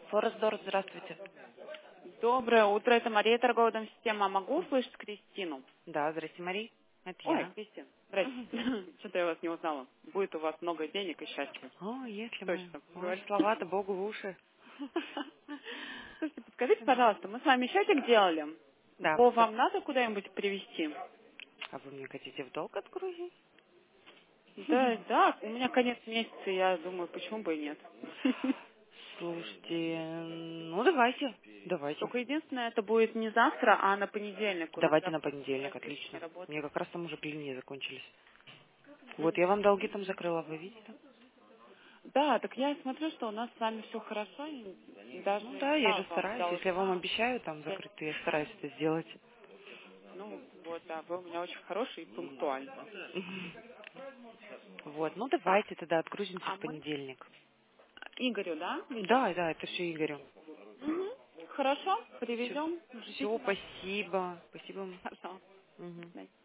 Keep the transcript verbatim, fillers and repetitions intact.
Форестдор, здравствуйте. Доброе утро, это Мария, торговая дом система. Могу услышать Кристину? Да, здрасте, Мария. Это Ой, я. Кристина, здрасте. Что-то я вас не узнала. Будет у вас много денег и счастья. О, если мы. Точно, Ой, говорю. слова-то Богу в уши. Слушайте, подскажите, пожалуйста, мы с вами счетик делали. Да, Его под- вам надо куда-нибудь привезти? а вы мне хотите в долг отгрузить? Да, да, у меня конец месяца, я думаю, почему бы и нет. Слушайте, ну давайте, давайте. Только единственное, это будет не завтра, а на понедельник. У нас Давайте на завтра понедельник, праздник, не отлично. Мне работает. как раз там уже линии закончились. Вот, я вам долги там закрыла, вы видите? Да, так я смотрю, что у нас с вами все хорошо, и даже Ну да, я я же вам стараюсь. Если я вам должна. обещаю там Я- закрыть, то я стараюсь это сделать. Ну, вот, да, вы у меня очень хороший и пунктуальный. Вот, ну давайте тогда отгрузимся А в мы понедельник. Игорю, да, везем? Да, да, это все Игорю. Мгм. Хорошо, Все, привезем, все, ждите нас. спасибо. Спасибо. Пожалуйста. Мгм. До свидания.